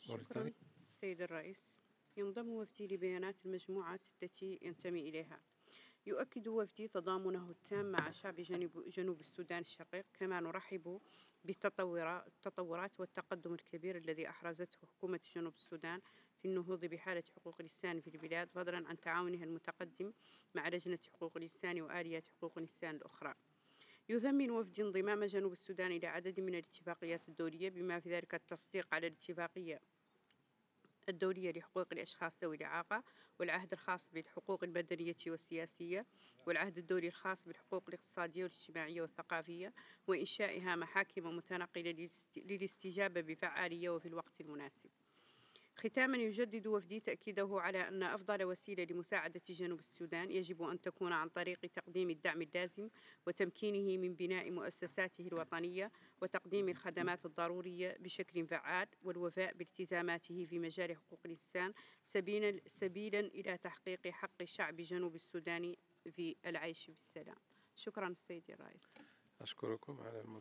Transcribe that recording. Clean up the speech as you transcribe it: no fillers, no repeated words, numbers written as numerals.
شكرا السيد الرئيس. ينضم وفدي لبيانات المجموعات التي ينتمي إليها. يؤكد وفدي تضامنه التام مع شعب جنوب السودان الشقيق، كما نرحب بالتطورات والتقدم الكبير الذي أحرزته حكومة جنوب السودان في النهوض بحالة حقوق الإنسان في البلاد، فضلا عن تعاونها المتقدم مع لجنة حقوق الإنسان وآليات حقوق الإنسان الأخرى. يثمن وفد انضمام جنوب السودان إلى عدد من الاتفاقيات الدولية، بما في ذلك التصديق على الاتفاقية الدولية لحقوق الأشخاص ذوي الإعاقة، والعهد الخاص بالحقوق المدنية والسياسية، والعهد الدولي الخاص بالحقوق الاقتصادية والاجتماعية والثقافية، وإنشائها محاكم متنقلة للاستجابة بفعالية وفي الوقت المناسب. ختاما، يجدد وفدي تأكيده على أن أفضل وسيلة لمساعدة جنوب السودان يجب أن تكون عن طريق تقديم الدعم اللازم وتمكينه من بناء مؤسساته الوطنية وتقديم الخدمات الضرورية بشكل فعال، والوفاء بالتزاماته في مجال حقوق الإنسان سبيلا إلى تحقيق حق شعب جنوب السودان في العيش بالسلام. شكرا سيدي الرئيس. أشكركم على